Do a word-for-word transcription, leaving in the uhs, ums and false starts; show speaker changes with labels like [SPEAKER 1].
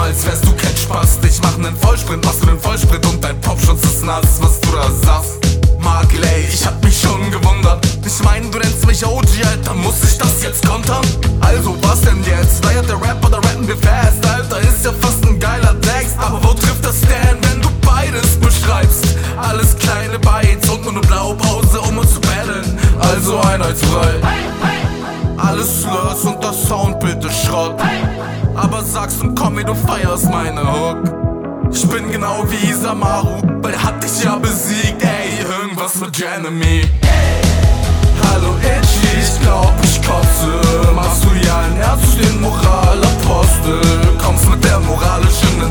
[SPEAKER 1] als wärst du kein Spaß. Ich mach nen Vollsprint, machst du nen Vollsprint und dein Popschutz ist nass, was du da sagst. Markel, ey, ich hab mich schon gewundert. Ich mein, du nennst mich O G, Alter, muss ich das jetzt kontern? Also, was denn jetzt? Feiert der Rap oder rappen wir fast? Alter, ist ja fast ein geiler Text. Aber wo trifft das denn, wenn du beides beschreibst? Alles kleine Bytes und nur ne Blaupause, um uns zu battlen. Also einheitsfrei. Alles Slurs und das Soundbild ist Schrott. Aber sagst und komm mir, du feierst meine Hook. Ich bin genau wie Samaru, weil er hat dich ja besiegt, ey, irgendwas mit Jeremy. Hallo Itchy, ich glaub ich kotze. Machst du ja ein Herz, den Moralapostel. Kommst mit der moralischen